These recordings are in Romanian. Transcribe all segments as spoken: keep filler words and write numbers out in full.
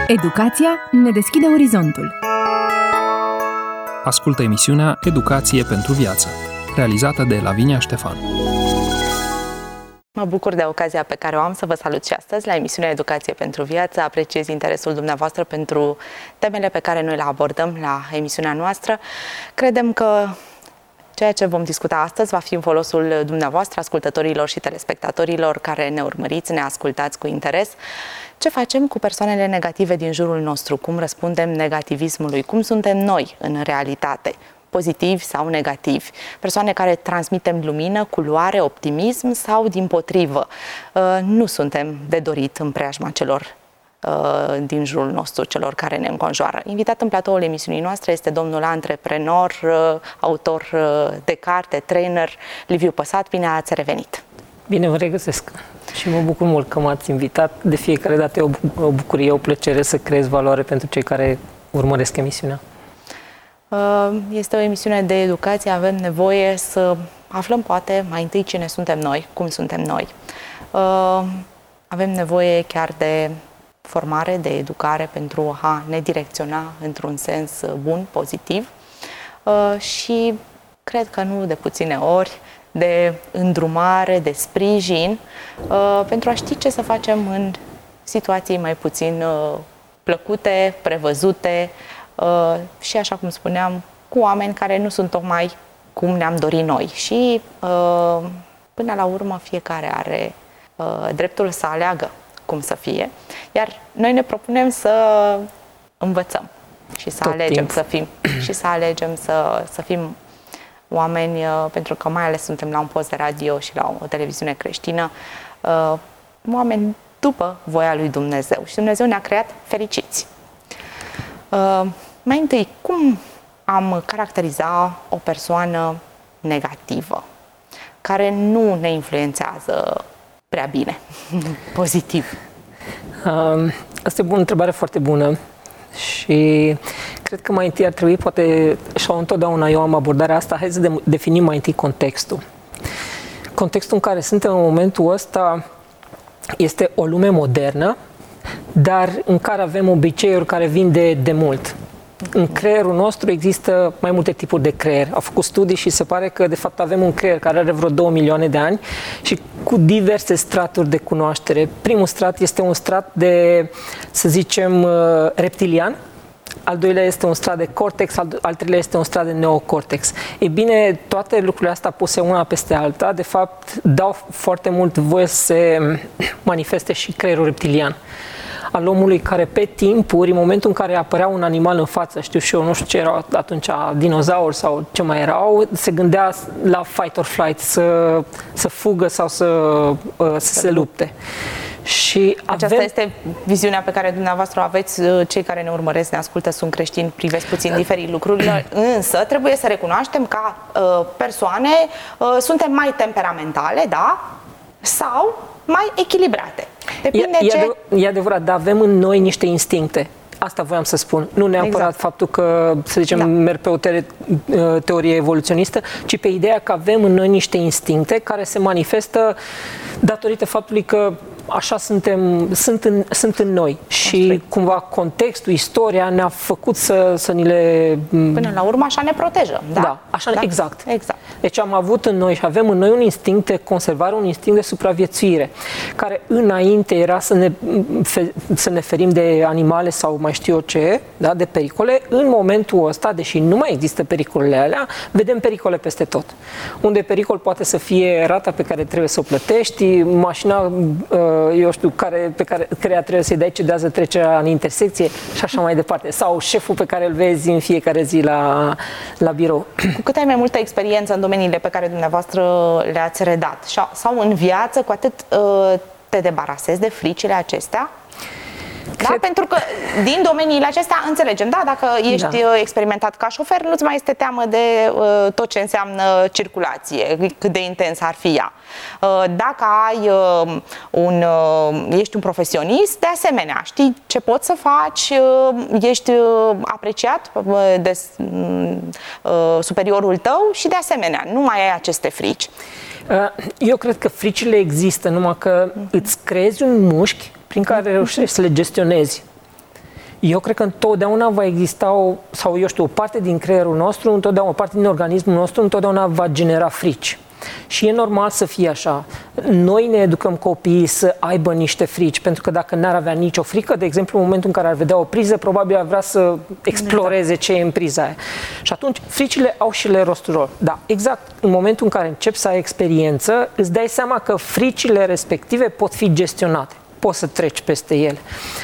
Educația ne deschide orizontul. Ascultă emisiunea Educație pentru viață, realizată de Lavinia Ștefan. Mă bucur de ocazia pe care o am să vă salut și astăzi la emisiunea Educație pentru viață. Apreciez interesul dumneavoastră pentru temele pe care noi le abordăm la emisiunea noastră. Credem că ceea ce vom discuta astăzi va fi în folosul dumneavoastră, ascultătorilor și telespectatorilor care ne urmăriți, ne ascultați cu interes. Ce facem cu persoanele negative din jurul nostru? Cum răspundem negativismului? Cum suntem noi în realitate? Pozitivi sau negativi? Persoane care transmitem lumină, culoare, optimism sau dimpotrivă? Nu suntem de dorit în preajma celor din jurul nostru, celor care ne înconjoară. Invitat în platoul emisiunii noastre este domnul antreprenor, autor de carte, trainer, Liviu Păsat. Bine ați revenit! Bine vă regăsesc și mă bucur mult că m-ați invitat. De fiecare dată e o, o bucurie, o plăcere să creez valoare pentru cei care urmăresc emisiunea. Este o emisiune de educație, avem nevoie să aflăm poate mai întâi cine suntem noi, cum suntem noi. Avem nevoie chiar de formare, de educare pentru a ne direcționa într-un sens bun, pozitiv și cred că nu de puține ori de îndrumare, de sprijin pentru a ști ce să facem în situații mai puțin plăcute, prevăzute și, așa cum spuneam, cu oameni care nu sunt tocmai cum ne-am dorit noi. Și până la urmă fiecare are dreptul să aleagă cum să fie, iar noi ne propunem să învățăm și să Tot alegem timp. să fim și să alegem să, să fim oameni, pentru că mai ales suntem la un post de radio și la o televiziune creștină, oameni după voia lui Dumnezeu. Și Dumnezeu ne-a creat fericiți. Mai întâi, cum am caracteriza o persoană negativă, care nu ne influențează prea bine, pozitiv? Asta e o întrebare foarte bună și cred că mai întâi ar trebui, poate, și întotdeauna eu am abordarea asta, hai să definim mai întâi contextul. Contextul în care suntem în momentul ăsta este o lume modernă, dar în care avem obiceiuri care vin de, de mult. În creierul nostru există mai multe tipuri de creier. Au făcut studii și se pare că de fapt avem un creier care are vreo două milioane de ani și cu diverse straturi de cunoaștere. Primul strat este un strat de, să zicem, reptilian. Al doilea este un strat de cortex, al, al treilea este un strat de neocortex. Ei bine, toate lucrurile astea puse una peste alta, de fapt, dau foarte mult voie să se manifeste și creierul reptilian al omului, care pe timpuri, în momentul în care apărea un animal în față, știu și eu, nu știu ce erau atunci, dinozauri sau ce mai erau, se gândea la fight or flight, să, să fugă sau să, să se lupte. Și aceasta avem... este viziunea pe care dumneavoastră o aveți. Cei care ne urmăresc, ne ascultă, sunt creștini, privesc puțin diferit lucrurile, însă trebuie să recunoaștem că uh, persoane uh, suntem mai temperamentale, da? Sau mai echilibrate. Depinde e, ce... e, e adevărat, dar avem în noi niște instincte. Asta voiam să spun. Nu neapărat exact. Faptul că, să zicem, da. merg pe o te- teorie evoluționistă, ci pe ideea că avem în noi niște instincte care se manifestă datorită faptului că așa suntem, sunt în, sunt în noi. Și Astfel. cumva contextul, istoria ne-a făcut să, să ni le... Până la urmă așa ne protejăm. Da, da, așa, da? Exact. exact. Deci am avut în noi și avem în noi un instinct de conservare, un instinct de supraviețuire, care înainte era să ne, să ne ferim de animale sau mai știu eu ce, da, de pericole. În momentul ăsta, deși nu mai există pericolele alea, vedem pericole peste tot. Unde pericol poate să fie rata pe care trebuie să o plătești, mașina, eu știu, care, pe care căreia trebuie să-i dai cedează trecerea în intersecție și așa mai departe. Sau șeful pe care îl vezi în fiecare zi la, la birou. Cu cât ai mai multă experiență în domeniile pe care dumneavoastră le-ați redat sau în viață, cu atât te debarasezi de fricile acestea? Da? Cred... Pentru că din domeniile acestea înțelegem, da? Dacă ești da. experimentat ca șofer, nu-ți mai este teamă de uh, tot ce înseamnă circulație, cât de intens ar fi ea. Uh, dacă ai uh, un, uh, ești un profesionist, de asemenea, știi ce poți să faci, uh, ești uh, apreciat uh, de uh, superiorul tău și de asemenea, nu mai ai aceste frici. Eu cred că fricile există, numai că îți creezi un mușchi prin care reușești să le gestionezi. Eu cred că întotdeauna va exista o, sau eu știu, o parte din creierul nostru, întotdeauna, o parte din organismul nostru întotdeauna va genera frici. Și e normal să fie așa. Noi ne educăm copiii să aibă niște frici, pentru că dacă n-ar avea nicio frică, de exemplu, în momentul în care ar vedea o priză, probabil ar vrea să exploreze ce e în priza aia. Și atunci, fricile au și le rostul lor. Da, exact în momentul în care începi să ai experiență, îți dai seama că fricile respective pot fi gestionate. Poți să treci peste ele.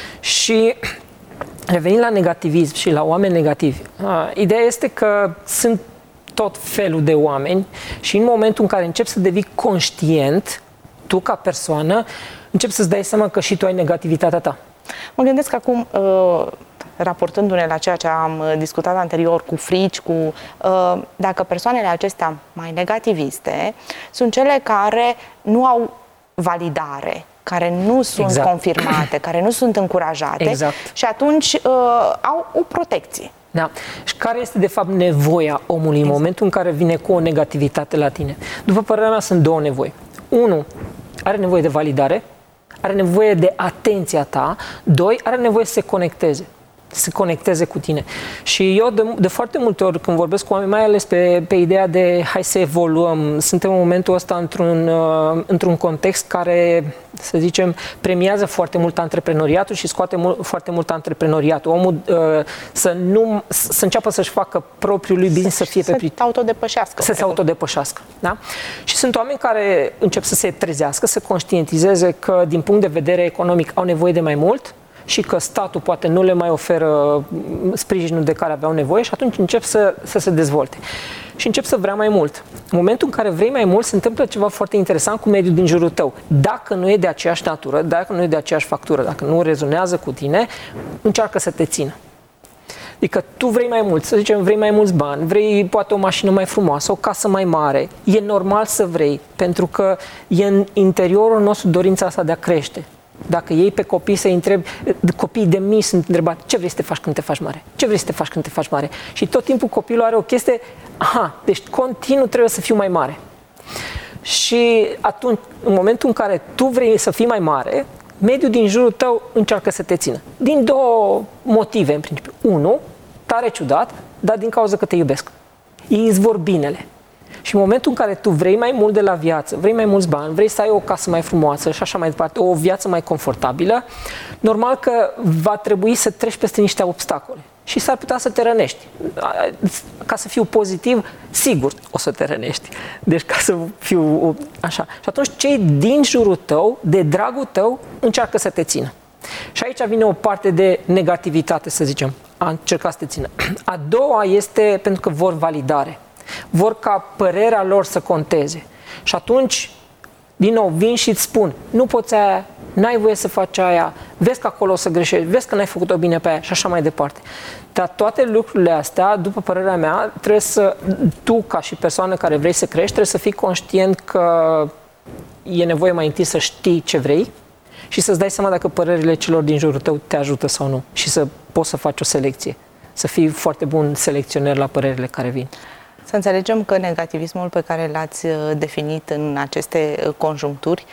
Și revenind la negativism și la oameni negativi, ideea este că sunt tot felul de oameni și în momentul în care începi să devii conștient, tu ca persoană, începi să-ți dai seama că și tu ai negativitatea ta. Mă gândesc acum, raportându-ne la ceea ce am discutat anterior cu frici, cu dacă persoanele acestea mai negativiste sunt cele care nu au validare, care nu sunt exact. confirmate, care nu sunt încurajate exact. și atunci au o protecție. Da. Și care este de fapt nevoia omului în momentul în care vine cu o negativitate la tine? După părerea mea sunt două nevoi. Unu, are nevoie de validare, are nevoie de atenția ta. Doi, are nevoie să se conecteze. Să se conecteze cu tine. Și eu de, de foarte multe ori când vorbesc cu oameni, mai ales pe, pe ideea de hai să evoluăm, suntem în momentul ăsta într-un, uh, într-un context care, să zicem, premiază foarte mult antreprenoriatul și scoate mult, foarte mult antreprenoriatul. Omul uh, să, nu, să înceapă să-și facă propriul lui business, să, să fie pe Să se autodepășească. Să se autodepășească. Da? Și sunt oameni care încep să se trezească, să conștientizeze că din punct de vedere economic au nevoie de mai mult și că statul poate nu le mai oferă sprijinul de care aveau nevoie și atunci încep să, să se dezvolte. Și încep să vrea mai mult. În momentul în care vrei mai mult, se întâmplă ceva foarte interesant cu mediul din jurul tău. Dacă nu e de aceeași natură, dacă nu e de aceeași factură, dacă nu rezonează cu tine, încearcă să te țină. Adică tu vrei mai mult, să zicem, vrei mai mulți bani, vrei poate o mașină mai frumoasă, o casă mai mare. E normal să vrei, pentru că e în interiorul nostru dorința asta de a crește. Dacă ei pe copii să-i întrebi, copiii de mici sunt întrebați, ce vrei să te faci când te faci mare? Ce vrei să te faci când te faci mare? Și tot timpul copilul are o chestie, aha, deci continuu trebuie să fiu mai mare. Și atunci, în momentul în care tu vrei să fii mai mare, mediul din jurul tău încearcă să te țină. Din două motive, în principiu. Unu, tare ciudat, dar din cauza că te iubesc. Ei îți vor binele. Și în momentul în care tu vrei mai mult de la viață, vrei mai mulți bani, vrei să ai o casă mai frumoasă și așa mai departe, o viață mai confortabilă, normal că va trebui să treci peste niște obstacole. Și s-ar putea să te rănești. Ca să fiu pozitiv, sigur o să te rănești. Deci ca să fiu așa. Și atunci cei din jurul tău, de dragul tău, încearcă să te țină. Și aici vine o parte de negativitate, să zicem. A încerca să te țină. A doua este pentru că vor validare. Vor ca părerea lor să conteze. Și atunci, din nou, vin și îți spun, nu poți aia, n-ai voie să faci aia, vezi că acolo o să greșești, vezi că n-ai făcut-o bine pe aia și așa mai departe. Dar toate lucrurile astea, după părerea mea, trebuie să, tu ca și persoană care vrei să crești, trebuie să fii conștient că e nevoie mai întâi să știi ce vrei și să-ți dai seama dacă părerile celor din jurul tău te ajută sau nu și să poți să faci o selecție. Să fii foarte bun selecționer la părerile care vin. Să înțelegem că negativismul pe care l-ați definit în aceste conjuncturi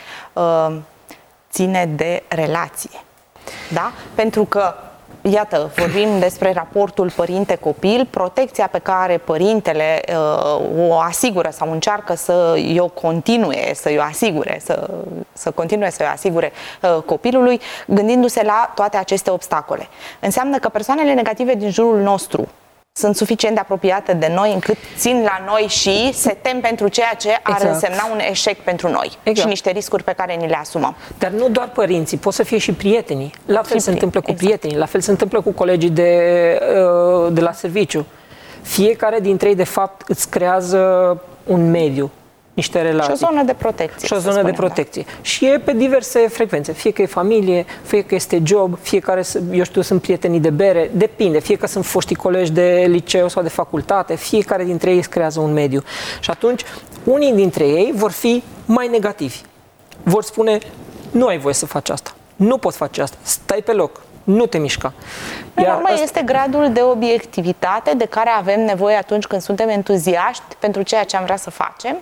ține de relație. Da? Pentru că, iată, vorbim despre raportul părinte-copil, protecția pe care părintele o asigură sau încearcă să o continue, să o asigure, să, să continue să o asigure copilului, gândindu-se la toate aceste obstacole. Înseamnă că persoanele negative din jurul nostru sunt suficient de apropiate de noi încât țin la noi și se tem pentru ceea ce ar exact. însemna un eșec pentru noi exact. și niște riscuri pe care ni le asumăm. Dar nu doar părinții, pot să fie și prietenii. La fel se întâmplă cu exact. prietenii, la fel se întâmplă cu colegii de, de la serviciu. Fiecare dintre ei, de fapt, îți creează un mediu, niște relații. Și o zonă de protecție. Și o zonă de protecție. Da. Și e pe diverse frecvențe. Fie că e familie, fie că este job, fiecare, eu știu, sunt prietenii de bere, depinde. Fie că sunt foștii colegi de liceu sau de facultate, fiecare dintre ei îți creează un mediu. Și atunci, unii dintre ei vor fi mai negativi. Vor spune, nu ai voie să faci asta, nu poți face asta, stai pe loc, nu te mișca. În urmă asta... este gradul de obiectivitate de care avem nevoie atunci când suntem entuziaști pentru ceea ce am vrea să facem,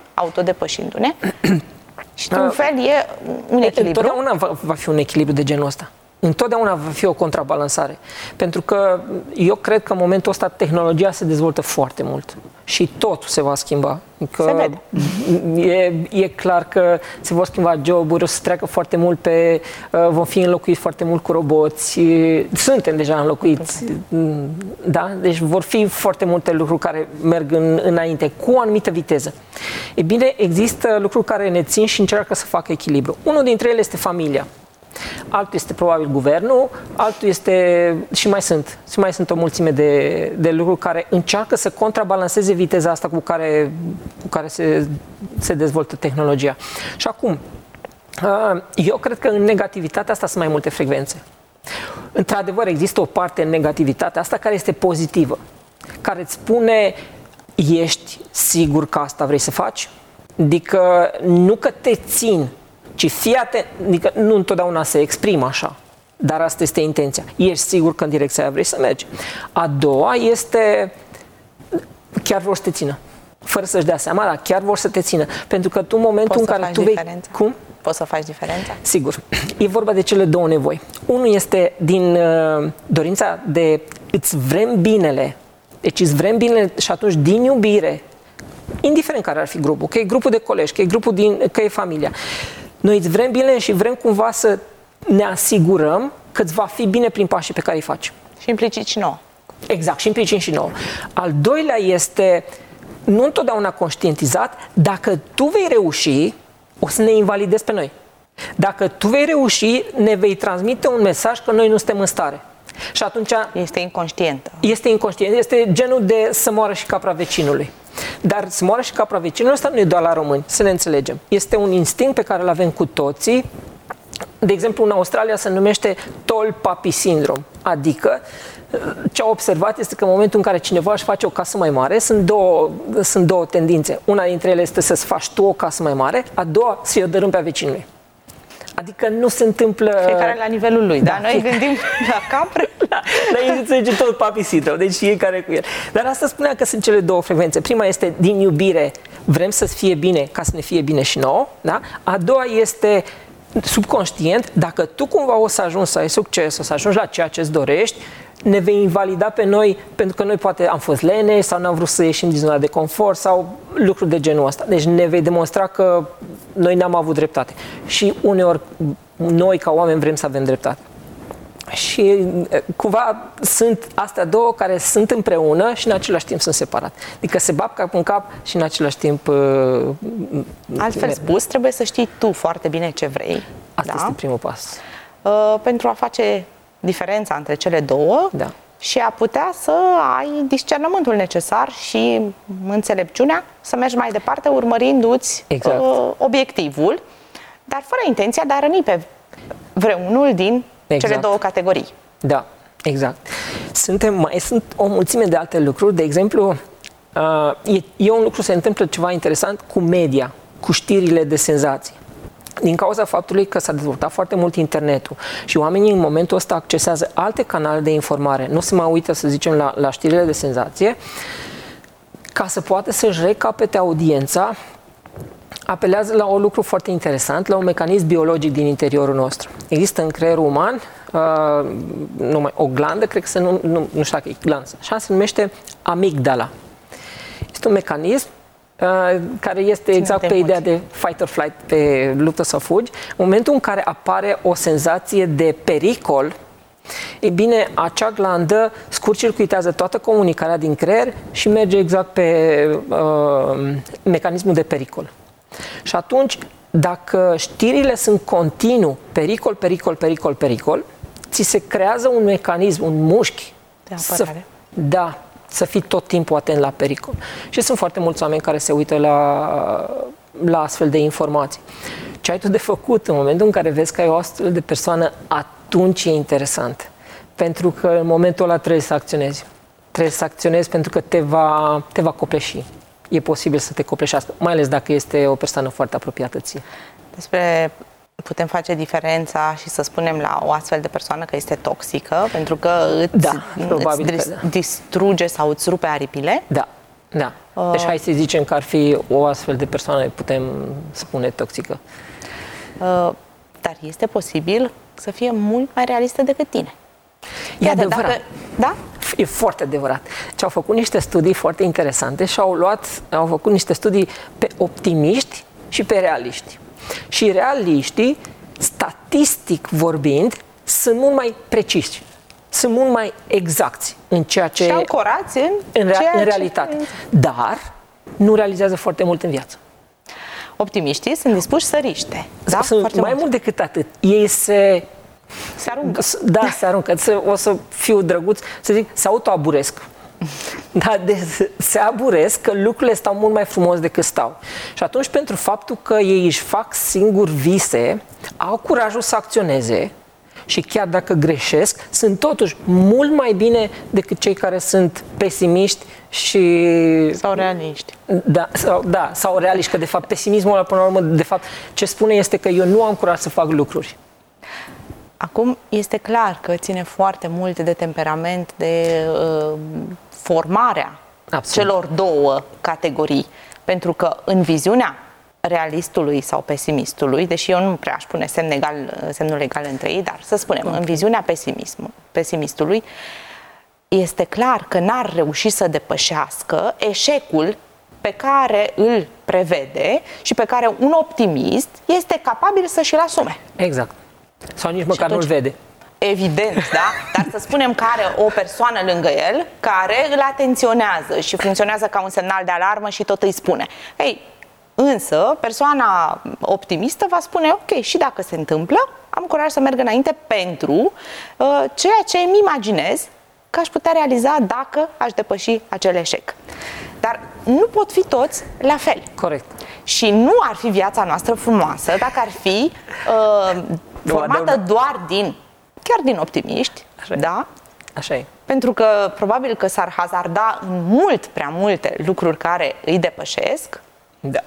autodepășindu-ne. Și, într-un fel, e un echilibru. Totdeauna va, va fi un echilibru de genul ăsta. Întotdeauna va fi o contrabalansare. Pentru că eu cred că în momentul ăsta tehnologia se dezvoltă foarte mult și totul se va schimba. Că e, e clar că se vor schimba joburi, o să treacă foarte mult pe... vom fi înlocuiți foarte mult cu roboți. Suntem deja înlocuiți. Da? Deci vor fi foarte multe lucruri care merg în, înainte, cu o anumită viteză. E bine, există lucruri care ne țin și încearcă să facă echilibru. Unul dintre ele este familia. Altul este probabil guvernul, altul este, și mai sunt, și mai sunt o mulțime de, de lucruri care încearcă să contrabalanceze viteza asta cu care, cu care se, se dezvoltă tehnologia. Și acum, eu cred că în negativitatea asta sunt mai multe frecvențe. Într-adevăr, există o parte în negativitatea asta care este pozitivă, care îți spune, ești sigur că asta vrei să faci? Adică nu că te țin, ci fii atent, adică nu întotdeauna se exprimă așa, dar asta este intenția. Ești sigur că în direcția aia vrei să mergi. A doua este, chiar vor să te țină. Fără să-și dea seama, dar chiar vor să te țină. Pentru că tu în momentul Poți în care tu diferența? vei... Cum? Poți să faci diferența? Sigur. E vorba de cele două nevoi. Unul este din uh, dorința de îți vrem binele. Deci îți vrem binele și atunci din iubire, indiferent care ar fi grupul, că e grupul de colegi, că e grupul din, că e familia, noi îți vrem bine și vrem cumva să ne asigurăm că îți va fi bine prin pașii pe care îi faci. Și implicit și nouă. Exact, și implicit și nouă. Al doilea este, nu întotdeauna conștientizat, dacă tu vei reuși, o să ne invalidezi pe noi. Dacă tu vei reuși, ne vei transmite un mesaj că noi nu suntem în stare. Și atunci... Este inconștientă. Este inconștient. Este genul de să moară și capra vecinului. Dar să moară și capra vecinului ăsta nu e doar la români, să ne înțelegem. Este un instinct pe care îl avem cu toții. De exemplu, în Australia se numește tall puppy syndrome. Adică, ce au observat este că în momentul în care cineva își face o casă mai mare, sunt două, sunt două tendințe. Una dintre ele este să-ți faci tu o casă mai mare, a doua să-i o dărâm pe a vecinului. Adică nu se întâmplă... Fiecare la nivelul lui, da? Noi fiecare... gândim la capră. Da, dar el zice tot puppy syndrome, deci fiecare cu el. Dar asta spunea că sunt cele două frecvențe. Prima este din iubire, vrem să fie bine ca să ne fie bine și nouă, da? A doua este subconștient, dacă tu cumva o să ajungi să ai succes, o să ajungi la ceea ce îți dorești, ne vei invalida pe noi pentru că noi poate am fost lene sau n-am vrut să ieșim din zona de confort sau lucruri de genul ăsta. Deci ne vei demonstra că noi n-am avut dreptate. Și uneori noi ca oameni vrem să avem dreptate. Și cumva sunt astea două care sunt împreună și în același timp sunt separate. Adică se bat cap în cap și în același timp... Altfel spus, trebuie să știi tu foarte bine ce vrei. Asta da? este primul pas. Uh, pentru a face diferența între cele două, da, și a putea să ai discernământul necesar și înțelepciunea să mergi mai departe urmărindu-ți exact. uh, obiectivul, dar fără intenția de a răni pe vreunul din exact. cele două categorii. Da, exact. Suntem, mai sunt o mulțime de alte lucruri. De exemplu, uh, e, e un lucru, se întâmplă ceva interesant cu media, cu știrile de senzații. Din cauza faptului că s-a dezvoltat foarte mult internetul și oamenii în momentul ăsta accesează alte canale de informare, nu se mai uită, să zicem, la, la știrile de senzație, ca să poată să-și recapete audiența, apelează la un lucru foarte interesant, la un mecanism biologic din interiorul nostru. Există în creierul uman uh, numai o glandă, cred că se nu, nu, nu știu dacă e glandă, așa se numește amigdala. Este un mecanism care este exact pe ideea de fight or flight, pe luptă sau fugi. În momentul în care apare o senzație de pericol, e bine, acea glandă scurt-circuitează toată comunicarea din creier și merge exact pe uh, mecanismul de pericol. Și atunci, dacă știrile sunt continuu, pericol, pericol, pericol, pericol, ți se creează un mecanism, un mușchi. De apărare. Să, da, să fii tot timpul atent la pericol. Și sunt foarte mulți oameni care se uită la, la astfel de informații. Ce ai tu de făcut în momentul în care vezi că ai o astfel de persoană, atunci e interesant. Pentru că în momentul ăla trebuie să acționezi. Trebuie să acționezi pentru că te va, te va copleși. E posibil să te copleșească, mai ales dacă este o persoană foarte apropiată ție. Despre putem face diferența și să spunem la o astfel de persoană că este toxică, pentru că îți, da, probabil îți că da. distruge sau îți rupe aripile. Da, da. Deci hai să zicem că ar fi o astfel de persoană, putem spune toxică. Uh, dar este posibil să fie mult mai realistă decât tine. E Iată, adevărat. Dacă, da? E foarte adevărat. Și au făcut niște studii foarte interesante și au luat, au făcut niște studii pe optimiști și pe realiști. Și realiștii, statistic vorbind, sunt mult mai preciși, sunt mult mai exacti în ceea ce... Și ancorați în, în, rea- ceea în realitate. Ce... Dar nu realizează foarte mult în viață. Optimiștii sunt dispuși să riște. Da? Sunt Foarte mai mult. mult decât atât. Ei se... Se aruncă. Da, se aruncă. O să fiu drăguț, să zic, se autoaburesc. Da, de, se aburesc că lucrurile stau mult mai frumos decât stau. Și atunci, pentru faptul că ei își fac singuri vise, au curajul să acționeze și chiar dacă greșesc, sunt totuși mult mai bine decât cei care sunt pesimiști și... Sau realiști. Da, sau, da, sau realiști, că de fapt pesimismul ăla, până la urmă, de fapt, ce spune este că eu nu am curaj să fac lucruri. Acum, este clar că ține foarte mult de temperament, de uh, formarea Absolut. celor două categorii. Pentru că în viziunea realistului sau pesimistului, deși eu nu prea aș pune semn egal, semnul egal între ei, dar să spunem, okay. în viziunea pesimism, pesimistului, este clar că n-ar reuși să depășească eșecul pe care îl prevede și pe care un optimist este capabil să și-l asume. Exact. Sau nici măcar atunci, nu-l vede. Evident, da? Dar să spunem că are o persoană lângă el care îl atenționează și funcționează ca un semnal de alarmă și tot îi spune. Ei, însă, persoana optimistă va spune, ok, și dacă se întâmplă, am curaj să merg înainte pentru uh, ceea ce îmi imaginez că aș putea realiza dacă aș depăși acel eșec. Dar nu pot fi toți la fel. Corect. Și nu ar fi viața noastră frumoasă dacă ar fi uh, formată doar din, chiar din optimiști, Așa da? Așa e. Pentru că probabil că s-ar hazarda în mult prea multe lucruri care îi depășesc. Da.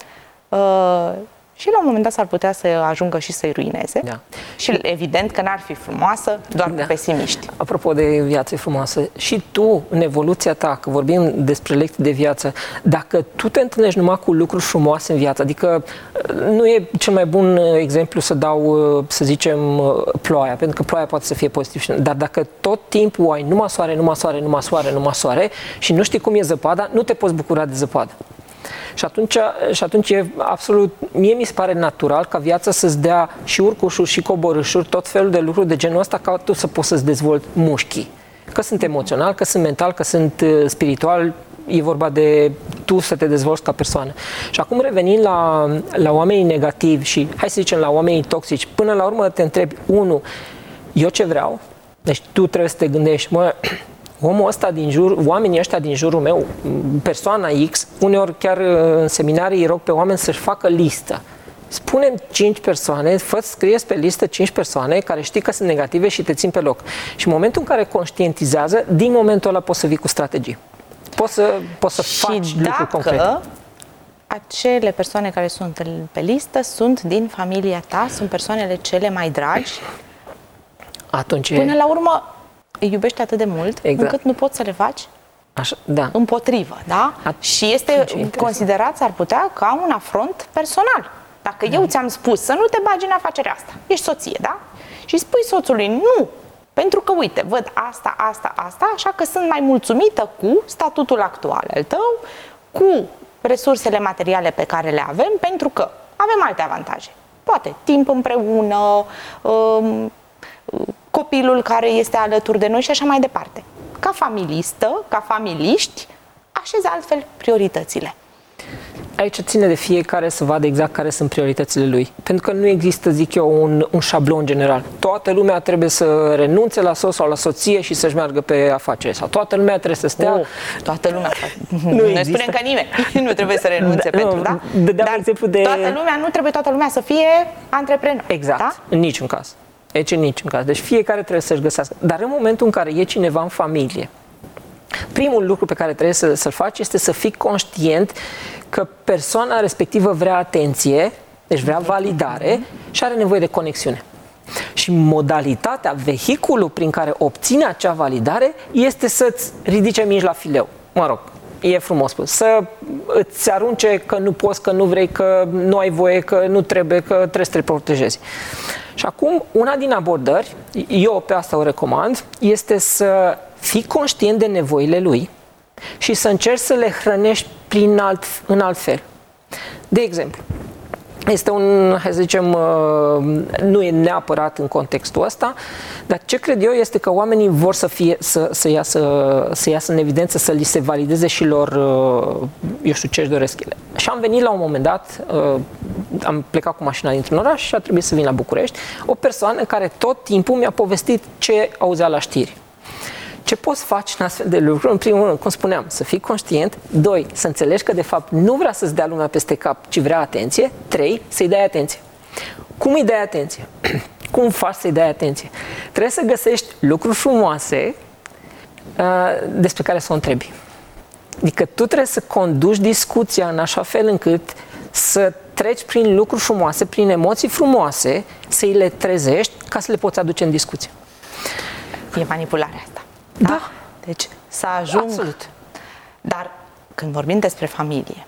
Uh, și la un moment dat s-ar putea să ajungă și să-i ruineze. Da. Și evident că n-ar fi frumoasă doar Da. cu pesimiști. Apropo de viață frumoasă, și tu, în evoluția ta, că vorbim despre lecții de viață, dacă tu te întâlnești numai cu lucruri frumoase în viață, adică nu e cel mai bun exemplu să dau, să zicem, ploaia, pentru că ploaia poate să fie pozitiv, dar dacă tot timpul ai numai soare, numai soare, numai soare, numai soare și nu știi cum e zăpada, nu te poți bucura de zăpadă. Și atunci, și atunci e absolut, mie mi se pare natural ca viața să-ți dea și urcușuri și coborâșuri, tot felul de lucruri de genul ăsta, ca tu să poți să-ți dezvolți mușchii. Că sunt emoțional, că sunt mental, că sunt uh, spiritual, e vorba de tu să te dezvolți ca persoană. Și acum revenind la, la oamenii negativi și, hai să zicem, la oamenii toxici, până la urmă te întrebi, unu, eu ce vreau? Deci tu trebuie să te gândești, mă, omul ăsta din jur, oamenii ăștia din jurul meu, persoana X, uneori chiar în seminarii îi rog pe oameni să-și facă listă. Spune-mi cinci persoane, fă, scrieți pe listă cinci persoane care știi că sunt negative și te țin pe loc. Și în momentul în care conștientizează, din momentul ăla poți să vii cu strategii. Poți să, poți să faci și lucruri concrete. dacă acele persoane care sunt pe listă sunt din familia ta, sunt persoanele cele mai dragi, atunci până la urmă îi iubești atât de mult, exact. încât nu poți să le faci Așa, da. împotrivă, da? At- și este considerat, s-ar putea, ca un afront personal. Dacă da. eu ți-am spus să nu te bagi în afacerea asta, ești soție, da? Și spui soțului nu, pentru că, uite, văd asta, asta, asta, așa că sunt mai mulțumită cu statutul actual al tău, cu resursele materiale pe care le avem, pentru că avem alte avantaje. Poate timp împreună, um, copilul care este alături de noi și așa mai departe. Ca familistă, ca familiști, așezi altfel prioritățile. Aici ține de fiecare să vadă exact care sunt prioritățile lui. Pentru că nu există, zic eu, un, un șablon general. Toată lumea trebuie să renunțe la soț sau la soție și să-și meargă pe afaceri. Sau toată lumea trebuie să stea... Oh, toată lumea. Nu Noi există. spunem că nimeni nu trebuie să renunțe Da, pentru, nu, da? dădeam Dar exemplu de- toată lumea, nu trebuie toată lumea să fie antreprenor. Exact, Da? în niciun caz. Deci în niciun caz. Deci fiecare trebuie să-și găsească. Dar în momentul în care e cineva în familie, primul lucru pe care trebuie să, să-l faci este să fii conștient că persoana respectivă vrea atenție, deci vrea validare și are nevoie de conexiune. Și modalitatea, vehiculul prin care obține acea validare este să-ți ridice mici la fileu. Mă rog, e frumos spus. Să îți arunce că nu poți, că nu vrei, că nu ai voie, că nu trebuie, că trebuie să te protejezi. Și acum, una din abordări, eu pe asta o recomand, este să fii conștient de nevoile lui și să încerci să le hrănești prin alt, în alt fel. De exemplu, este un, hai să zicem, nu e neapărat în contextul ăsta, dar ce cred eu este că oamenii vor să, fie, să, să, iasă, să iasă în evidență, să li se valideze și lor, eu știu, ce-și doresc ele. Și am venit la un moment dat, am plecat cu mașina dintr-un oraș și a trebuit să vin la București, o persoană care tot timpul mi-a povestit ce auzea la știri. Ce poți face în astfel de lucruri? În primul rând, cum spuneam, să fii conștient. Doi, să înțelegi că de fapt nu vrea să-ți dea lumea peste cap, ci vrea atenție. Trei, să-i dai atenție. Cum îi dai atenție? Cum faci să-i dai atenție? Trebuie să găsești lucruri frumoase uh, despre care să o întrebi. Adică tu trebuie să conduci discuția în așa fel încât să treci prin lucruri frumoase, prin emoții frumoase, să îi le trezești ca să le poți aduce în discuție. E manipularea asta. Da. da? Deci să ajung... Absolut. Dar când vorbim despre familie,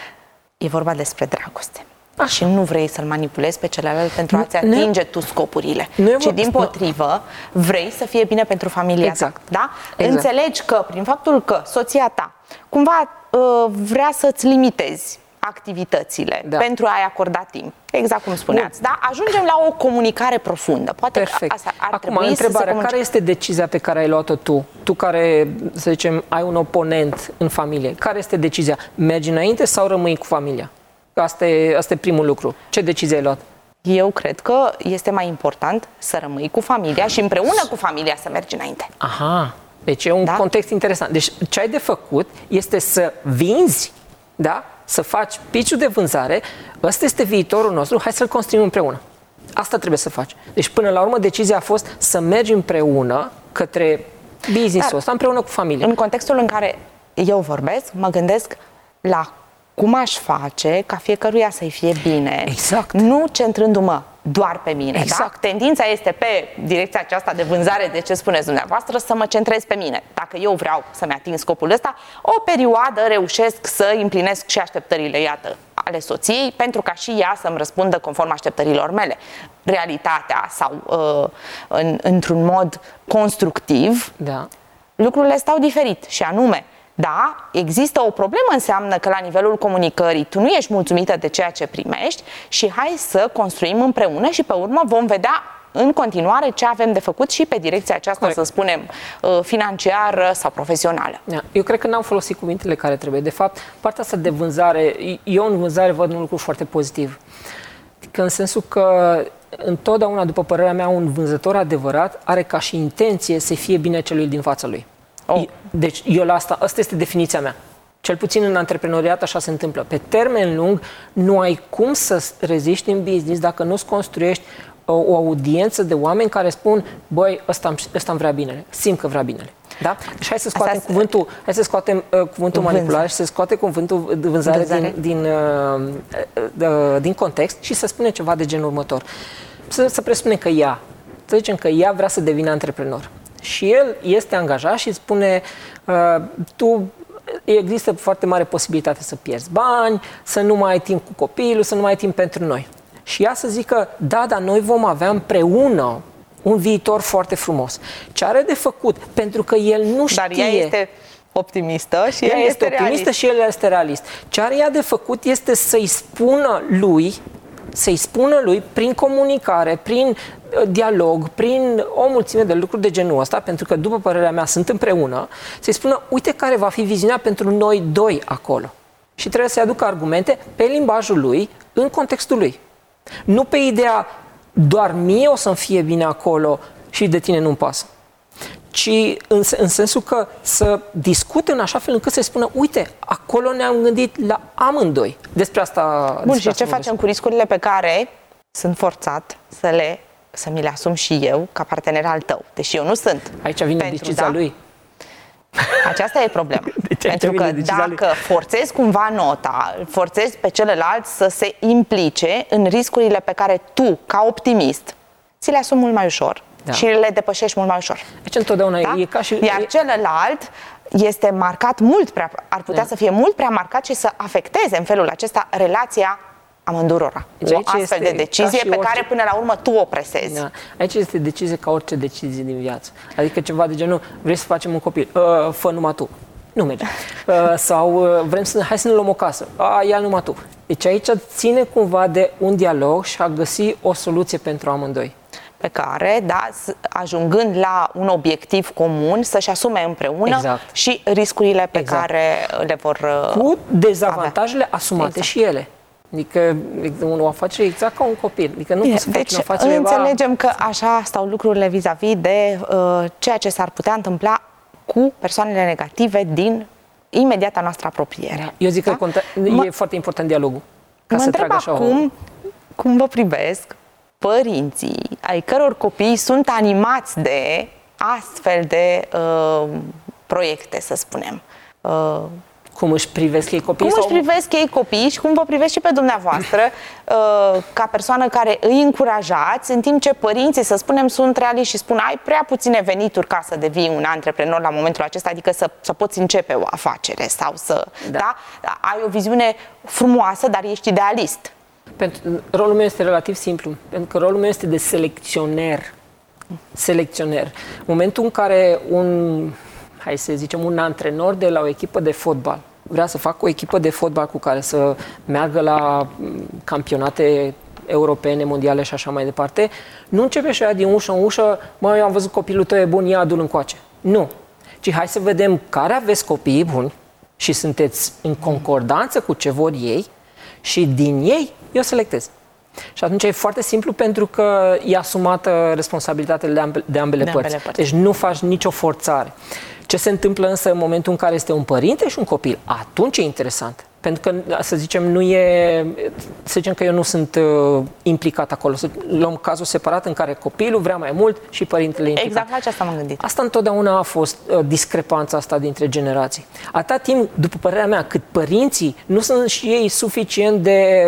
e vorba despre dragoste. Așa. Și nu vrei să-l manipulezi pe celălalt pentru a-ți atinge tu scopurile. Ci din potrivă vrei să fie bine pentru familia exact. ta. Da? Exact. Înțelegi că prin faptul că soția ta cumva uh, vrea să-ți limitezi activitățile da. pentru a-i acorda timp. Exact cum spuneați. Da? Ajungem la o comunicare profundă. Poate Perfect. că asta ar Acum, trebui întrebarea, să se care este decizia pe care ai luat-o tu? Tu care, să zicem, ai un oponent în familie. Care este decizia? Mergi înainte sau rămâi cu familia? Asta e, asta e primul lucru. Ce decizie ai luat? Eu cred că este mai important să rămâi cu familia și împreună cu familia să mergi înainte. Aha. Deci e un da? context interesant. Deci ce ai de făcut este să vinzi, da? Să faci pitch-ul de vânzare, ăsta este viitorul nostru, hai să-l construim împreună. Asta trebuie să faci. Deci până la urmă decizia a fost să mergi împreună către business-ul ăsta, împreună cu familia. În contextul în care eu vorbesc, mă gândesc la cum aș face ca fiecăruia să-i fie bine. Exact. Nu centrându-mă doar pe mine. Exact. Da? Tendința este pe direcția aceasta de vânzare, de ce spuneți dumneavoastră, să mă centrez pe mine. Dacă eu vreau să-mi ating scopul ăsta, o perioadă reușesc să împlinesc și așteptările, iată, ale soției, pentru ca și ea să-mi răspundă conform așteptărilor mele. Realitatea sau uh, în, într-un mod constructiv, da. lucrurile stau diferit și anume, da, există o problemă, înseamnă că la nivelul comunicării tu nu ești mulțumită de ceea ce primești și hai să construim împreună și pe urmă vom vedea în continuare ce avem de făcut și pe direcția aceasta, Corect. să spunem, financiară sau profesională. Eu cred că n-am folosit cuvintele care trebuie. De fapt, partea asta de vânzare, eu în vânzare văd un lucru foarte pozitiv. Adică în sensul că întotdeauna, după părerea mea, un vânzător adevărat are ca și intenție să fie bine celui din fața lui. Oh. Deci eu la asta, asta este definiția mea. Cel puțin în antreprenoriat așa se întâmplă. Pe termen lung nu ai cum să reziști în business dacă nu-ți construiești o, o audiență de oameni care spun, băi, ăsta, ăsta îmi vrea binele, simt că vrea binele. Da? Deci hai să scoatem asta cuvântul, hai să scoatem uh, cuvântul manipulare și să scoatem cuvântul de vânzare, vânzare. din, din, uh, uh, din context și să spunem ceva de genul următor. Să, să presupunem că ea, să zicem că ea vrea să devină antreprenor. Și el este angajat și spune, uh, tu există foarte mare posibilitate să pierzi bani, să nu mai ai timp cu copilul, să nu mai ai timp pentru noi. Și ea să zică, da, dar noi vom avea împreună un viitor foarte frumos. Ce are de făcut? Pentru că el nu știe... Dar ea este optimistă și ea el este, este optimistă realist. și el este realist. Ce are ea de făcut este să-i spună lui, să-i spună lui prin comunicare, prin dialog, prin o mulțime de lucruri de genul ăsta, pentru că, după părerea mea, sunt împreună, să-i spună, uite care va fi viziunea pentru noi doi acolo. Și trebuie să-i aducă argumente pe limbajul lui, în contextul lui. Nu pe ideea, doar mie o să-mi fie bine acolo și de tine nu-mi pasă. Ci în, în sensul că să discute în așa fel încât să-i spună, uite, acolo ne-am gândit la amândoi. Despre asta... Bun, despre și ce facem cu riscurile pe care sunt forțat să le să mi le asum și eu ca partener al tău, deși eu nu sunt. Aici vine pentru, decizia da? lui. Aceasta e problema. Deci pentru că dacă lui. forțezi cumva nota, forțezi pe celălalt să se implice în riscurile pe care tu, ca optimist, ți le asumi mult mai ușor. Da. Și le depășești mult mai ușor. Deci întotdeauna da? e ca și... Iar celălalt este marcat mult prea, ar putea da. să fie mult prea marcat și să afecteze în felul acesta relația amândurora. Deci o astfel este de decizie pe orice... care până la urmă tu o presezi. Da. Aici este decizie ca orice decizie din viață. Adică ceva de genul, vrei să facem un copil, uh, fă numai tu. Nu merge. Uh, sau uh, vrem să, hai să ne luăm o casă, uh, ia numai tu. Deci aici ține cumva de un dialog și a găsi o soluție pentru amândoi. Pe care, da, ajungând la un obiectiv comun, să-și asume împreună exact. și riscurile pe exact. care le vor cu dezavantajele avea. asumate exact. și ele. Adică o afacere exact ca un copil. Adică nu poți să deci, faci o afacere... înțelegem că așa stau lucrurile vis-a-vis de uh, ceea ce s-ar putea întâmpla cu persoanele negative din imediata noastră apropiere. Eu zic da? că conta, e mă, foarte important dialogul. Ca mă să întreb așa acum o... cum vă privesc părinții ai căror copii sunt animați de astfel de uh, proiecte, să spunem. Uh, cum își privesc ei copiii? Cum sau... își privesc ei copiii și cum vă privesc și pe dumneavoastră uh, ca persoană care îi încurajați, în timp ce părinții, să spunem, sunt realiști și spun ai prea puține venituri ca să devii un antreprenor la momentul acesta, adică să, să poți începe o afacere sau să... Da. Da? Ai o viziune frumoasă, dar ești idealist. Pentru, rolul meu este relativ simplu, pentru că rolul meu este de selecționer. Selecționer. În momentul în care un, hai să zicem, un antrenor de la o echipă de fotbal vrea să facă o echipă de fotbal cu care să meargă la campionate europene, mondiale și așa mai departe, nu începe și aia din ușă în ușă, mă, eu am văzut copilul tău e bun, ia adu-l încoace. Nu. Ci hai să vedem care aveți copiii buni și sunteți în concordanță cu ce vor ei și din ei eu selectez. Și atunci e foarte simplu pentru că e asumată responsabilitatea de, ambe, de ambele, de părți. ambele părți. Deci nu faci nicio forțare. Ce se întâmplă însă în momentul în care este un părinte și un copil? Atunci e interesant. Pentru că, să zicem, nu e... Să zicem că eu nu sunt uh, implicat acolo. Să luăm cazul separat în care copilul vrea mai mult și părintele e implicat. Exact la aceasta m-am gândit. Asta întotdeauna a fost uh, discrepanța asta dintre generații. Atâta timp, după părerea mea, cât părinții nu sunt și ei suficient de...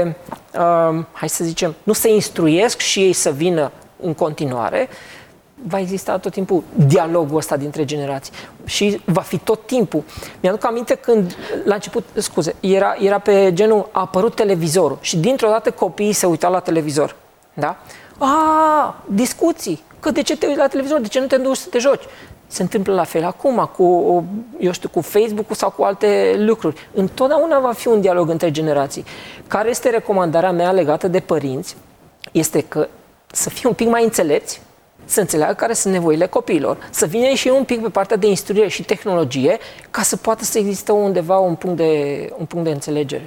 Uh, hai să zicem, nu se instruiesc și ei să vină în continuare, va exista tot timpul dialogul ăsta dintre generații și va fi tot timpul. Mi-aduc aminte când, la început, scuze, era, era pe genul, a apărut televizorul și dintr-o dată copiii se uitau la televizor. Da? A, discuții, că de ce te uiți la televizor, de ce nu te duci să te joci? Se întâmplă la fel acum cu, eu știu, cu Facebook-ul sau cu alte lucruri. Întotdeauna va fi un dialog între generații. Care este recomandarea mea legată de părinți? Este că să fie un pic mai înțelepți, să înțeleagă care sunt nevoile copiilor, să vină și un pic pe partea de instruire și tehnologie, ca să poată să existe undeva un punct de, un punct de înțelegere.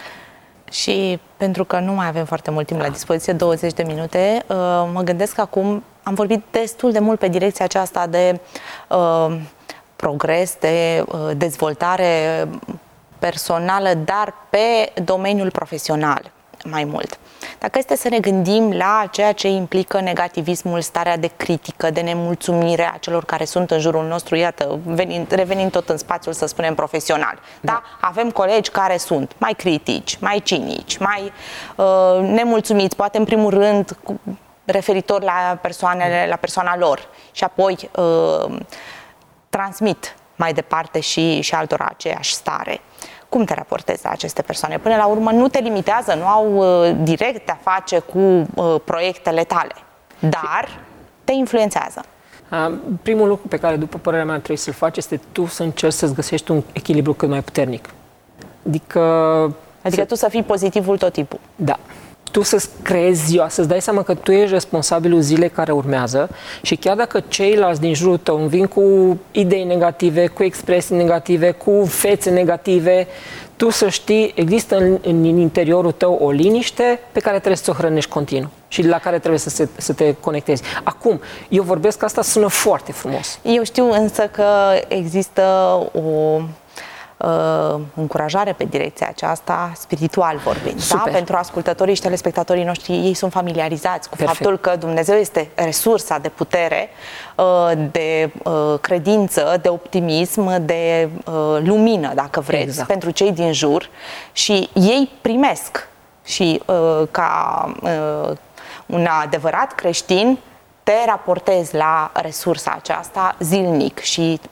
Și pentru că nu mai avem foarte mult timp la dispoziție, douăzeci de minute, mă gândesc că acum am vorbit destul de mult pe direcția aceasta de uh, progres, de uh, dezvoltare personală, dar pe domeniul profesional mai mult. Dacă este să ne gândim la ceea ce implică negativismul, starea de critică, de nemulțumire a celor care sunt în jurul nostru, iată, venind, revenind tot în spațiul, să spunem, profesional. Da? Da? Avem colegi care sunt mai critici, mai cinici, mai uh, nemulțumiți, poate în primul rând cu, referitor la persoanele, la persoana lor și apoi uh, transmit mai departe și, și altora aceeași stare. Cum te raportezi la aceste persoane? Până la urmă nu te limitează, nu au uh, direct de-a face cu uh, proiectele tale, dar te influențează. Uh, primul lucru pe care, după părerea mea, trebuie să-l faci este tu să încerci să-ți găsești un echilibru cât mai puternic. Adică... Adică să... tu să fii pozitivul tot timpul. Da. Tu să-ți creezi ziua, să-ți dai seama că tu ești responsabilul zilei care urmează și chiar dacă ceilalți din jurul tău vin cu idei negative, cu expresii negative, cu fețe negative, tu să știi, există în, în interiorul tău o liniște pe care trebuie să o hrănești continuu și la care trebuie să, se, să te conectezi. Acum, eu vorbesc că asta sună foarte frumos. Eu știu însă că există o... Uh, încurajare pe direcția aceasta, spiritual vorbind, da? Pentru ascultătorii și telespectatorii noștri, ei sunt familiarizați cu Perfect. faptul că Dumnezeu este resursa de putere, uh, de uh, credință, de optimism, de uh, lumină, dacă vreți, exact. pentru cei din jur și ei primesc și uh, ca uh, un adevărat creștin te raportezi la resursa aceasta zilnic și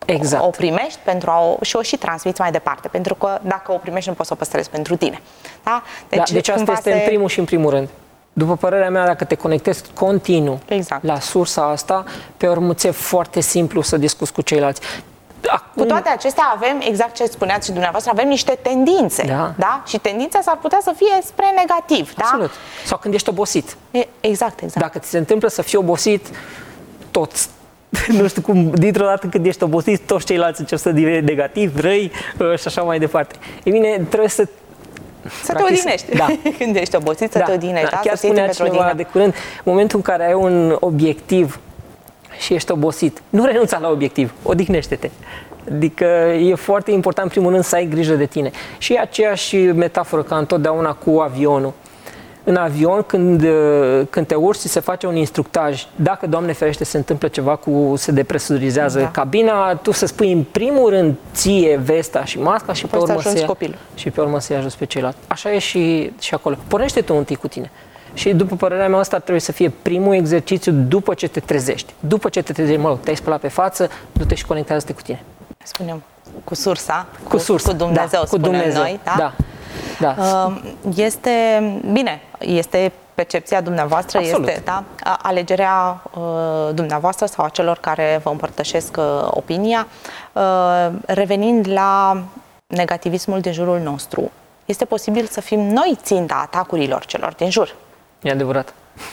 Exact. o primești pentru a o, și o și transmiți mai departe, pentru că dacă o primești nu poți să o păstrezi pentru tine. Da? Deci, da, deci asta este se... în primul și în primul rând. După părerea mea, dacă te conectezi continuu exact. la sursa asta, pe urmă ți-e foarte simplu să discuți cu ceilalți. Acum... Cu toate acestea avem, exact ce spuneați și dumneavoastră, avem niște tendințe. Da. Da? Și tendința s-ar putea să fie spre negativ. Absolut. Da? Sau când ești obosit. E, exact, exact. Dacă ți se întâmplă să fii obosit, toți. Nu știu cum, dintr-o dată când ești obosit, toți ceilalți încep să devii negativ, răi și așa mai departe. E bine, trebuie să Să te odihnești. Da. Când ești obosit, să da. te odihnești. Da. Da? Chiar să spunea cineva de curând, în momentul în care ai un obiectiv și ești obosit, nu renunța la obiectiv, odihnește-te. Adică e foarte important, în primul rând, să ai grijă de tine. Și e aceeași metaforă ca întotdeauna cu avionul. În avion, când, când te urci, se face un instructaj. Dacă, Doamne ferește, se întâmplă ceva cu, se depresurizează da. cabina, tu să spui în primul rând ție vesta și masca și pe, urmă să ia, și pe urmă să-i ajuți pe ceilalți. Așa e și, și acolo. Pornește tu un pic cu tine. Și după părerea mea, asta trebuie să fie primul exercițiu după ce te trezești. După ce te trezești, mă rog, te-ai spălat pe față, du-te și conectează-te cu tine. Spunem, cu sursa, cu, cu, sursa, cu Dumnezeu, da, cu Dumnezeu, noi. Da? Da. Da. Este, bine, este percepția dumneavoastră, Absolut. este da, alegerea dumneavoastră sau a celor care vă împărtășesc opinia. Revenind la negativismul din jurul nostru, este posibil să fim noi ținta atacurilor celor din jur. E adevărat.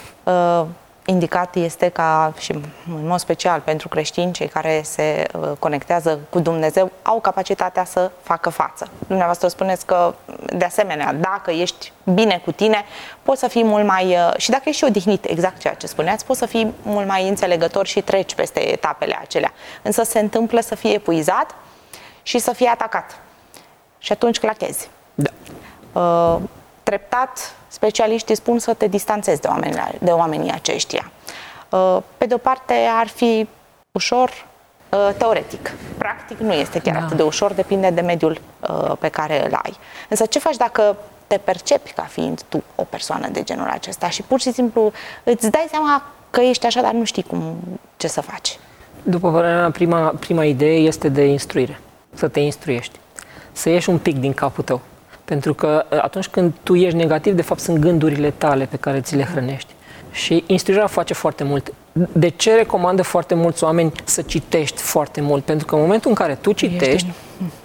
Indicat este ca, și în mod special pentru creștini, cei care se uh, conectează cu Dumnezeu, au capacitatea să facă față. Dumneavoastră spuneți că, de asemenea, dacă ești bine cu tine, poți să fii mult mai, uh, și dacă ești odihnit, exact ceea ce spuneați, poți să fii mult mai înțelegător și treci peste etapele acelea. Însă se întâmplă să fii epuizat și să fii atacat. Și atunci clachezi. Da. Uh, treptat, specialiștii spun să te distanțezi de oamenii, de oamenii aceștia. Pe de o parte ar fi ușor teoretic. Practic nu este chiar da. atât de ușor, depinde de mediul pe care îl ai. Însă ce faci dacă te percepi ca fiind tu o persoană de genul acesta și pur și simplu îți dai seama că ești așa, dar nu știi cum, ce să faci? După părerea mea, prima, prima idee este de instruire. Să te instruiești. Să ieși un pic din capul tău. Pentru că atunci când tu ești negativ, de fapt sunt gândurile tale pe care ți le hrănești. Și instruirea face foarte mult. De ce recomandă foarte mulți oameni să citești foarte mult? Pentru că în momentul în care tu citești,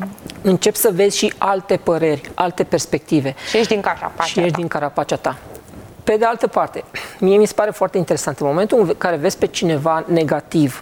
începi să vezi și alte păreri, alte perspective. Și ești din carapacea Și ești ta. din carapacea ta. Pe de altă parte, mie mi se pare foarte interesant, în momentul în care vezi pe cineva negativ,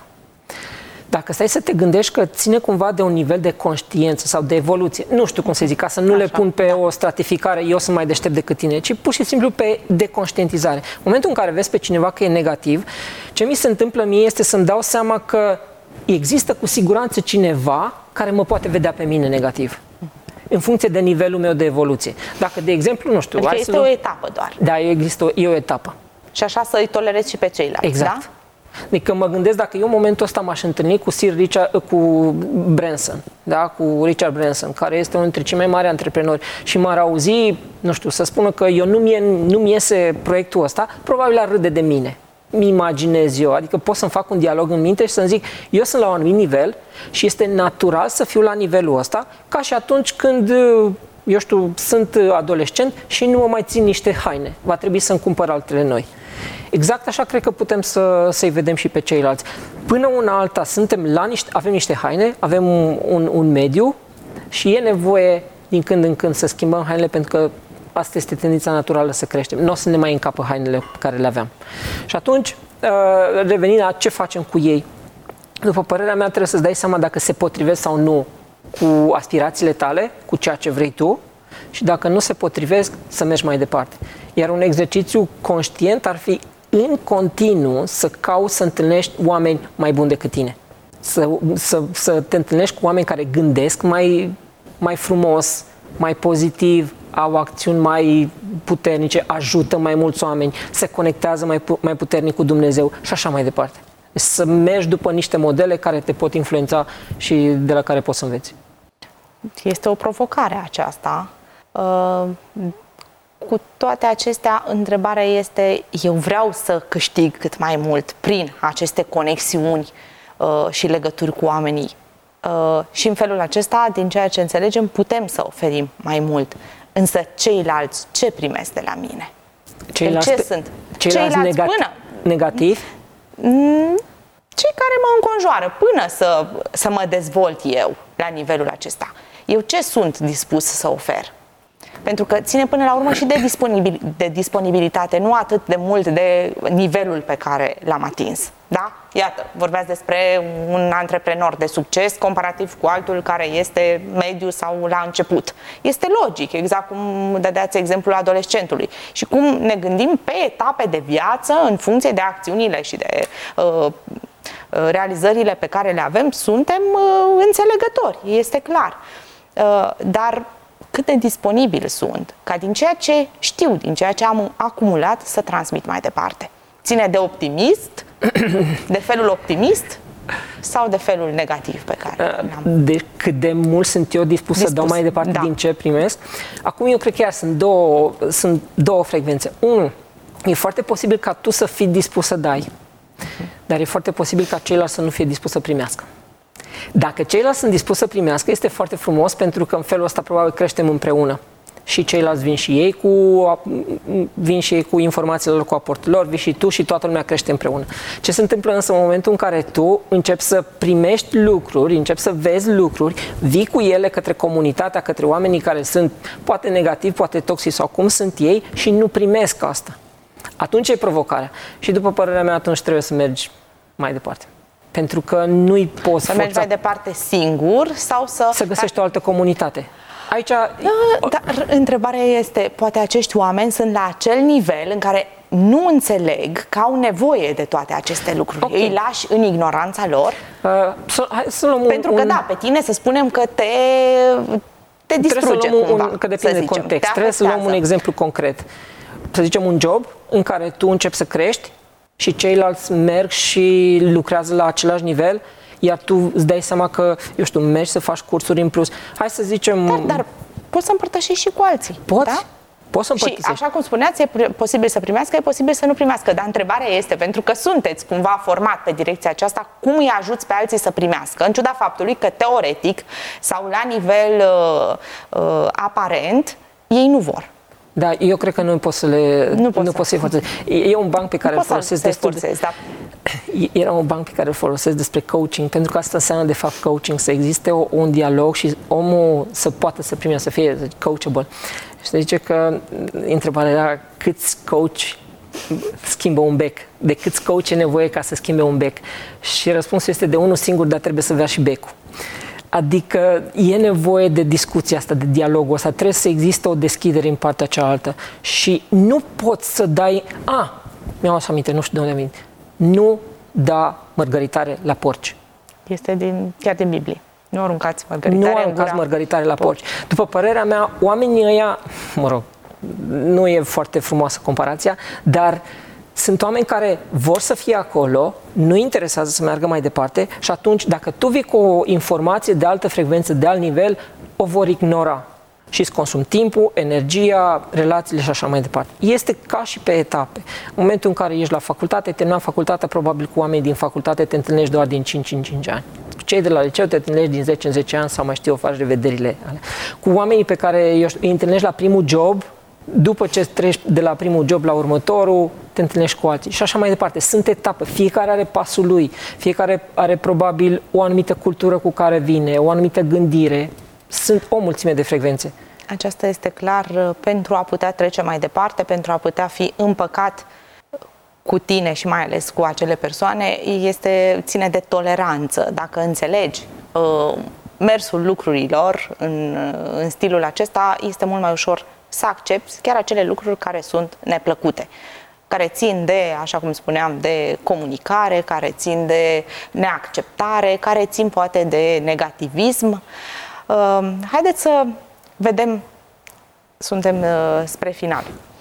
dacă stai să te gândești că ține cumva de un nivel de conștiință sau de evoluție, nu știu cum să zic, ca să nu Așa, le pun pe da. o stratificare, eu sunt mai deștept decât tine, ci pur și simplu pe deconștientizare. În momentul în care vezi pe cineva că e negativ, ce mi se întâmplă mie este să-mi dau seama că există cu siguranță cineva care mă poate vedea pe mine negativ, în funcție de nivelul meu de evoluție. Dacă, de exemplu, nu știu... Adică este să... o etapă doar. Da, există o, e o etapă. Și așa să îi tolerezi și pe ceilalți, exact. Da? Adică mă gândesc dacă eu în momentul ăsta m-aș întâlni cu Sir Richard, cu Branson, da? Cu Richard Branson, care este unul dintre cei mai mari antreprenori și m-ar auzi, nu știu, să spună că eu nu-mi, nu-mi iese proiectul ăsta, probabil ar râde de mine. Mi imaginez eu, adică pot să-mi fac un dialog în minte și să-mi zic, eu sunt la un anumit nivel și este natural să fiu la nivelul ăsta, ca și atunci când, eu știu, sunt adolescent și nu mă mai țin niște haine. Va trebui să-mi cumpăr altele noi. Exact așa cred că putem să, să-i vedem și pe ceilalți. Până una alta suntem la niște, avem niște haine, avem un, un, un mediu și e nevoie din când în când să schimbăm hainele, pentru că asta este tendința naturală să creștem. Nu o să ne mai încapă hainele pe care le aveam. Și atunci, revenind la ce facem cu ei, după părerea mea trebuie să-ți dai seama dacă se potrivesc sau nu cu aspirațiile tale, cu ceea ce vrei tu, și dacă nu se potrivesc, să mergi mai departe. Iar un exercițiu conștient ar fi în continuu să cauți să întâlnești oameni mai buni decât tine. Să, să, să te întâlnești cu oameni care gândesc mai, mai frumos, mai pozitiv, au acțiuni mai puternice, ajută mai mulți oameni, se conectează mai, mai puternic cu Dumnezeu și așa mai departe. Să mergi după niște modele care te pot influența și de la care poți să înveți. Este o provocare aceasta. Cu toate acestea, întrebarea este, eu vreau să câștig cât mai mult prin aceste conexiuni și legături cu oamenii Uh, și în felul acesta, din ceea ce înțelegem, putem să oferim mai mult. Însă ceilalți ce primesc de la mine? Ceilalți, ce sunt? Ceilalți, ceilalți negat- până? Negativ? Cei care mă înconjoară până să, să mă dezvolt eu la nivelul acesta. Eu ce sunt dispus să ofer? Pentru că ține până la urmă și de, disponibil, de disponibilitate, nu atât de mult de nivelul pe care l-am atins. Da? Iată, vorbeați despre un antreprenor de succes comparativ cu altul care este mediu sau la început. Este logic, exact cum dădeați exemplul adolescentului. Și cum ne gândim pe etape de viață în funcție de acțiunile și de uh, realizările pe care le avem, suntem uh, înțelegători, este clar. Uh, dar cât de disponibil sunt, ca din ceea ce știu, din ceea ce am acumulat, să transmit mai departe. Ține de optimist, de felul optimist sau de felul negativ pe care l-am. De cât de mult sunt eu dispus, dispus să dau mai departe da. din ce primesc. Acum eu cred că iar sunt două, sunt două frecvențe. Unu, e foarte posibil ca tu să fii dispus să dai, dar e foarte posibil ca ceilalți să nu fie dispus să primească. Dacă ceilalți sunt dispuși să primească, este foarte frumos, pentru că în felul ăsta probabil creștem împreună. Și ceilalți vin și ei cu, vin și ei cu informațiile lor, cu aportul lor, vii și tu și toată lumea crește împreună. Ce se întâmplă însă în momentul în care tu începi să primești lucruri, începi să vezi lucruri, vii cu ele către comunitatea, către oamenii care sunt poate negativi, poate toxici sau cum sunt ei și nu primesc asta. Atunci e provocarea. Și după părerea mea, atunci trebuie să mergi mai departe. Pentru că nu-i poți să mergi mai departe singur sau să... Să găsești o altă comunitate. Aici... Da, dar întrebarea este, poate acești oameni sunt la acel nivel în care nu înțeleg că au nevoie de toate aceste lucruri. Okay. Îi lași în ignoranța lor? Uh, să, hai să luăm Pentru un, că, da, pe tine să spunem că te, te distruge să cumva, un, că depinde de context. Trebuie afectează. Să luăm un exemplu concret. Să zicem un job în care tu începi să crești și ceilalți merg și lucrează la același nivel, iar tu îți dai seama că, eu știu, mergi să faci cursuri în plus. Hai să zicem... Dar, dar poți să împărtășești și cu alții. Poți? Da? Poți să împărtășești. Și așa cum spuneați, e posibil să primească, e posibil să nu primească. Dar întrebarea este, pentru că sunteți cumva format pe direcția aceasta, cum îi ajuți pe alții să primească? În ciuda faptului că teoretic sau la nivel uh, uh, aparent, ei nu vor. Da, eu cred că nu pot să le nu pot nu să. pot să-i forțez. E un banc pe care nu îl folosesc destul forțezi, de... da. Era un banc pe care îl folosesc despre coaching, pentru că asta înseamnă de fapt coaching, să existe o, un dialog și omul să poată să primească, să fie coachable. Și se zice că întrebarea era câți coach schimbă un bec, de câți coach e nevoie ca să schimbe un bec. Și răspunsul este de unul singur, dar trebuie să vrea și becul. Adică e nevoie de discuția asta, de dialogul ăsta, trebuie să existe o deschidere în partea cealaltă și nu poți să dai, a, mi-am așa aminte, nu știu de unde aminte, nu da mărgăritare la porci. Este din, chiar din Biblie. Nu aruncați mărgăritare Nu aruncați mărgăritare la porci. După părerea mea, oamenii ăia, mă rog, nu e foarte frumoasă comparația, dar sunt oameni care vor să fie acolo, nu interesează să meargă mai departe și atunci, dacă tu vii cu o informație de altă frecvență, de alt nivel, o vor ignora și îți consumi timpul, energia, relațiile și așa mai departe. Este ca și pe etape. În momentul în care ești la facultate, terminat facultatea, probabil cu oamenii din facultate te întâlnești doar din cinci în cinci ani. Cu cei de la liceu te întâlnești din zece în zece ani sau mai știu eu, faci revederile alea. Cu oamenii pe care eu știu, îi întâlnești la primul job, după ce treci de la primul job la următorul, te întâlnești cu alții și așa mai departe. Sunt etape, fiecare are pasul lui, fiecare are probabil o anumită cultură cu care vine, o anumită gândire. Sunt o mulțime de frecvențe. Aceasta este clar pentru a putea trece mai departe, pentru a putea fi împăcat cu tine și mai ales cu acele persoane, este, ține de toleranță. Dacă înțelegi uh, mersul lucrurilor în, în stilul acesta, este mult mai ușor să accepti chiar acele lucruri care sunt neplăcute, care țin de, așa cum spuneam, de comunicare, care țin de neacceptare, care țin poate de negativism. Uh, haideți să vedem, suntem uh, spre final.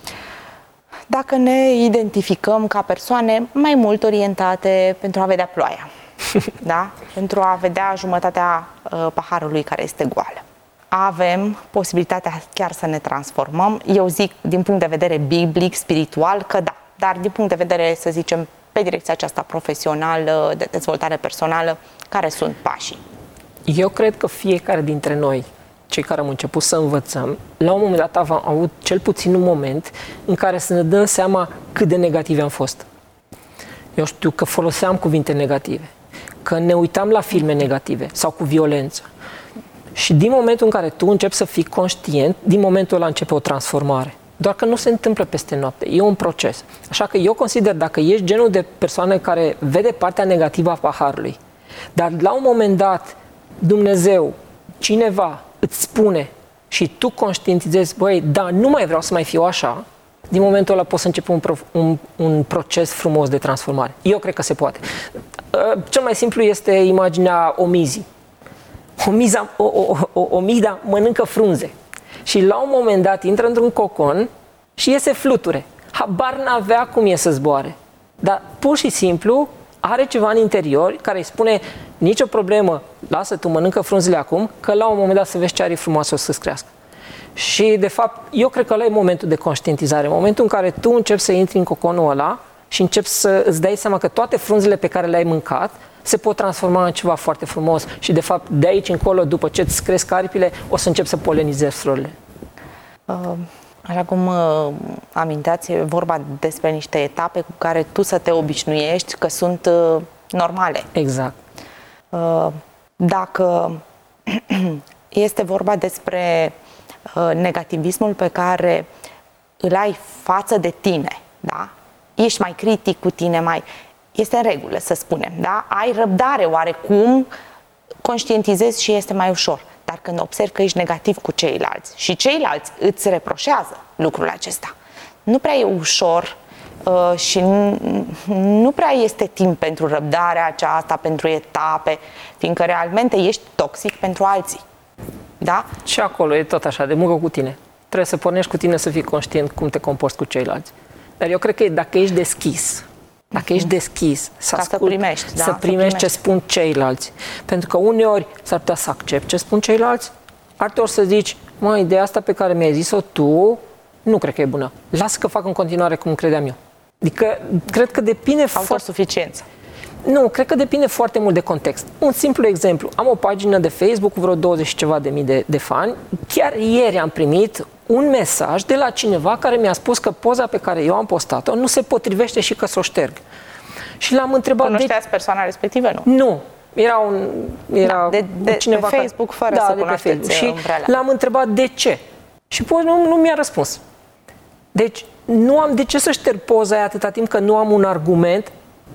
Dacă ne identificăm ca persoane mai mult orientate pentru a vedea ploaia, da? Pentru a vedea jumătatea uh, paharului care este goală. Avem posibilitatea chiar să ne transformăm. Eu zic, din punct de vedere biblic, spiritual, că da. Dar din punct de vedere, să zicem, pe direcția aceasta profesională, de dezvoltare personală, care sunt pașii? Eu cred că fiecare dintre noi, cei care am început să învățăm, la un moment dat am avut cel puțin un moment în care să ne dăm seama cât de negativi am fost. Eu știu că foloseam cuvinte negative, că ne uitam la filme negative sau cu violență. Și din momentul în care tu începi să fii conștient, din momentul ăla începe o transformare. Doar că nu se întâmplă peste noapte, e un proces. Așa că eu consider, dacă ești genul de persoană care vede partea negativă a paharului, dar la un moment dat Dumnezeu, cineva îți spune și tu conștientizezi, băi, da, nu mai vreau să mai fiu așa, din momentul ăla poți să începi un, pro, un, un proces frumos de transformare. Eu cred că se poate. Cel mai simplu este imaginea omizii. Omiza, o, o, o, omida mănâncă frunze și la un moment dat intră într-un cocon și iese fluture. Habar n-avea cum e să zboare. Dar pur și simplu are ceva în interior care îi spune nicio problemă, lasă tu, mănâncă frunzele acum, că la un moment dat să vezi ce are frumoasă o să-ți crească. Și de fapt, eu cred că ăla e momentul de conștientizare, momentul în care tu începi să intri în coconul ăla și începi să îți dai seama că toate frunzele pe care le-ai mâncat se pot transforma în ceva foarte frumos și de fapt de aici încolo, după ce îți cresc aripile, o să începi să polenizezi florile. Uh, așa cum uh, aminteați, e vorba despre niște etape cu care tu să te obișnuiești că sunt uh, normale. Exact. Uh, dacă este vorba despre uh, negativismul pe care îl ai față de tine, da? Ești mai critic cu tine, mai... Este în regulă, să spunem, da? Ai răbdare oarecum, conștientizezi și este mai ușor. Dar când observi că ești negativ cu ceilalți și ceilalți îți reproșează lucrul acesta, nu prea e ușor uh, și nu, nu prea este timp pentru răbdarea aceasta, pentru etape, fiindcă realmente ești toxic pentru alții. Da? Și acolo e tot așa, de muncă cu tine. Trebuie să pornești cu tine să fii conștient cum te comporți cu ceilalți. Dar eu cred că dacă ești deschis, Dacă ești deschis, să, ascult, să primești, da, să primești să ce spun ceilalți. Pentru că uneori s-ar putea să accepti ce spun ceilalți, alteori să zici, mă, ideea asta pe care mi-ai zis-o tu, nu cred că e bună. Lasă că fac în continuare cum credeam eu. Adică, cred că depinde foarte... Autosuficiență. Nu, cred că depinde foarte mult de context. Un simplu exemplu. Am o pagină de Facebook cu vreo douăzeci și ceva de mii de, de fani. Chiar ieri am primit un mesaj de la cineva care mi-a spus că poza pe care eu am postat-o nu se potrivește și că să o șterg. Și l-am întrebat... Cunoșteați de... persoana respectivă, nu? Nu. Era un... Era da, de, de, cineva pe Facebook, care... fără da, să cunoașteți Și umbrela. l-am întrebat de ce. Și poza nu, nu mi-a răspuns. Deci, nu am de ce să șterg poza aia atâta timp că nu am un argument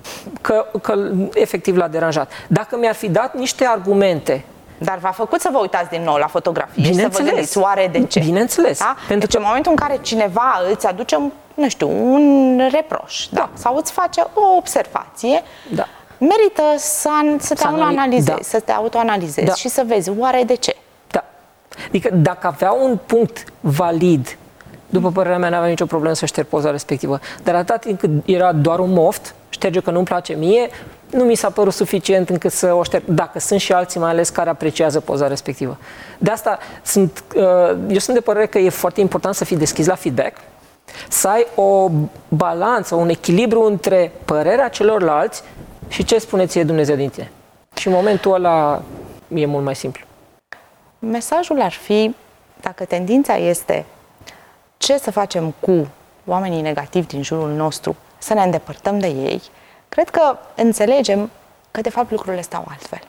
că, că efectiv l-a deranjat. Dacă mi-ar fi dat niște argumente... Dar v-a făcut să vă uitați din nou la fotografie și să vă gândiți oare de ce? Bineînțeles. Da? Pentru deci că... în momentul în care cineva îți aduce, nu știu, un reproș, da? Da. Sau îți face o observație, da. Merită să, să te autoanalizezi, da. să te autoanalizezi da. și să vezi oare de ce. Da. Adică dacă avea un punct valid, după părerea mea, n-avea nicio problemă să șterg poza respectivă. Dar atâta timp cât era doar un moft, șterge că nu-mi place mie, nu mi s-a părut suficient încât să o șterg. Dacă sunt și alții, mai ales, care apreciază poza respectivă. De asta sunt, eu sunt de părere că e foarte important să fii deschis la feedback, să ai o balanță, un echilibru între părerea celorlalți și ce spune ție Dumnezeu din tine. Și în momentul ăla e mult mai simplu. Mesajul ar fi, dacă tendința este ce să facem cu oamenii negativi din jurul nostru, să ne îndepărtăm de ei, cred că înțelegem că de fapt lucrurile stau altfel.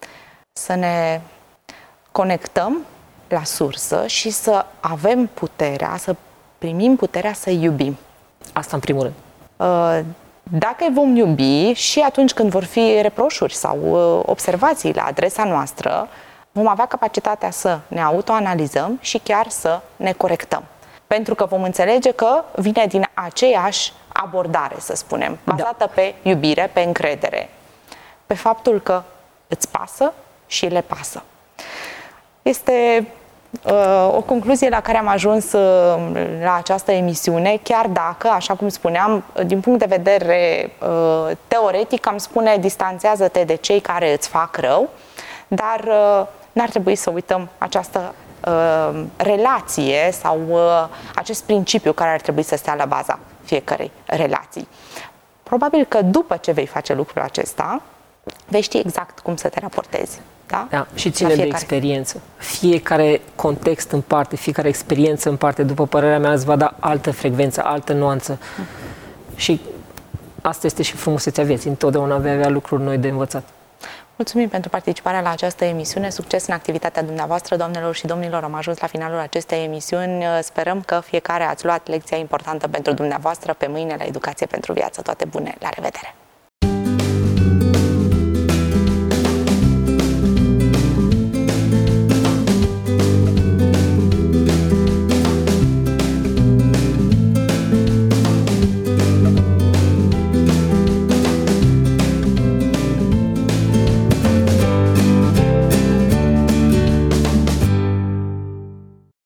Să ne conectăm la sursă și să avem puterea, să primim puterea să iubim. Asta în primul rând. Dacă îi vom iubi și atunci când vor fi reproșuri sau observații la adresa noastră, vom avea capacitatea să ne autoanalizăm și chiar să ne corectăm. Pentru că vom înțelege că vine din aceeași abordare, să spunem, bazată da. pe iubire, pe încredere, pe faptul că îți pasă și le pasă. Este uh, o concluzie la care am ajuns uh, la această emisiune, chiar dacă, așa cum spuneam, din punct de vedere uh, teoretic, am spune distanțează-te de cei care îți fac rău, dar uh, n-ar trebui să uităm această uh, relație sau uh, acest principiu care ar trebui să stea la baza fiecărei relații. Probabil că după ce vei face lucrul acesta, vei ști exact cum să te raportezi. Da? Da, și ține de experiență. Fiecare context în parte, fiecare experiență în parte, după părerea mea, îți va da altă frecvență, altă nuanță. Mm. Și asta este și frumusețea vieții. Întotdeauna vei avea lucruri noi de învățat. Mulțumim pentru participarea la această emisiune. Succes în activitatea dumneavoastră, doamnelor și domnilor. Am ajuns la finalul acestei emisiuni. Sperăm că fiecare ați luat lecția importantă pentru dumneavoastră. Pe mâine la Educație pentru Viață. Toate bune! La revedere!